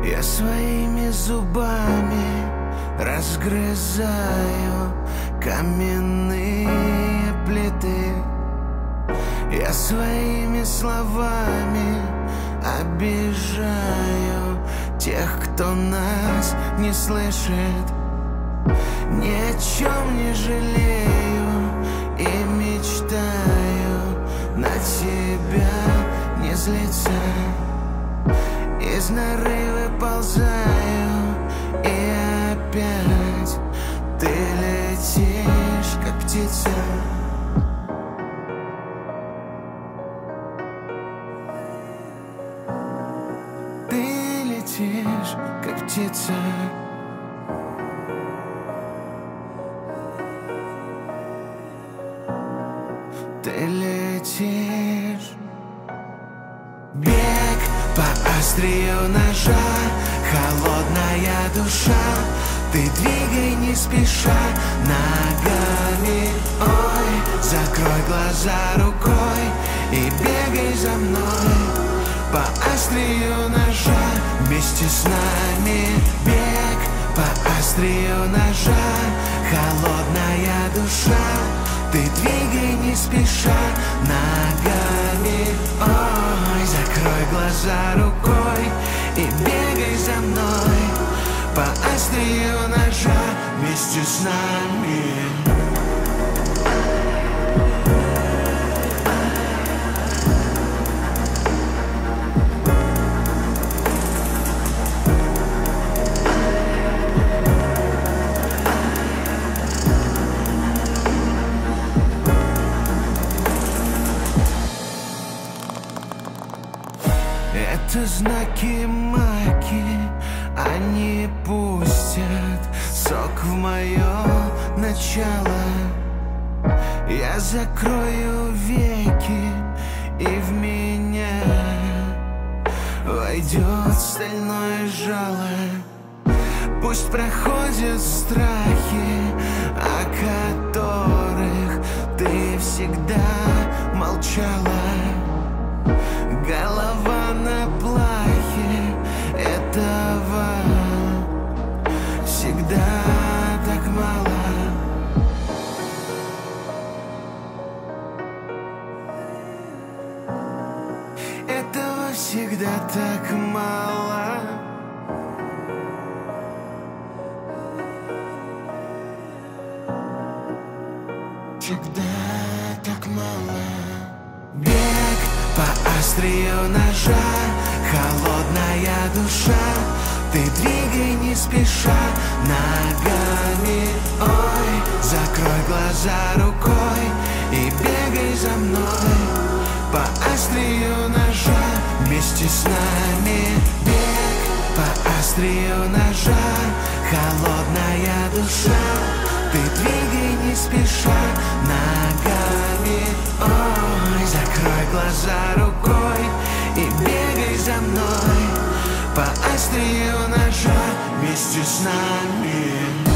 Я своими зубами разгрызаю каменные плиты. Я своими словами обижаю тех, кто нас не слышит. Ни о чем не жалею и мечтаю на тебя не злиться. Из норы выползаю, и опять ты летишь, как птица. Ты летишь, как птица. Ты летишь. Бег по острию ножа, холодная душа. Ты двигай не спеша ногами. Ой, закрой глаза рукой и бегай за мной. По острию ножа вместе с нами. Бег по острию ножа, холодная душа. Ты двигай не спеша ногами. Ой, закрой глаза рукой и бегай за мной. По острию ножа вместе с нами. Это знаки маки, они пустят сок в мое начало. Я закрою веки, и в меня войдет стальное жало. Пусть проходят страхи, о которых ты всегда молчала. Голова на плахе, этого всегда так мало. Этого всегда так мало. Всегда так мало. Бег по острию ножа, холодная душа. Ты двигай не спеша ногами. Ой, закрой глаза рукой и бегай за мной. По острию ножа вместе с нами. Бег по острию ножа, холодная душа. Ты двигай не спеша ногами. Ой, закрой глаза рукой и бегай за мной. По острию ножа вместе с нами.